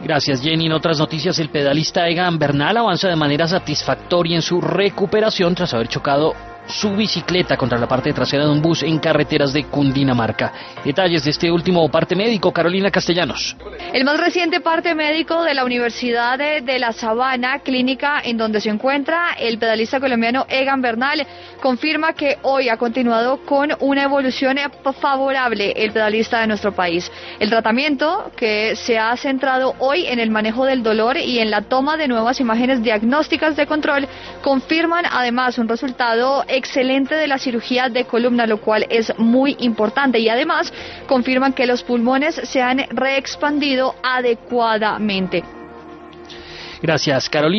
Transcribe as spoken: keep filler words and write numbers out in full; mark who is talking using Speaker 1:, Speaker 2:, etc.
Speaker 1: Gracias, Jenny. En otras noticias, el pedalista Egan Bernal avanza de manera satisfactoria en su recuperación tras haber chocado su bicicleta contra la parte trasera de un bus en carreteras de Cundinamarca. Detalles de este último parte médico, Carolina Castellanos.
Speaker 2: El más reciente parte médico de la Universidad de, de La Sabana, clínica en donde se encuentra el pedalista colombiano Egan Bernal, confirma que hoy ha continuado con una evolución favorable el pedalista de nuestro país. El tratamiento, que se ha centrado hoy en el manejo del dolor y en la toma de nuevas imágenes diagnósticas de control, confirman además un resultado excelente de la cirugía de columna, lo cual es muy importante, y además confirman que los pulmones se han reexpandido adecuadamente.
Speaker 1: Gracias, Carolina.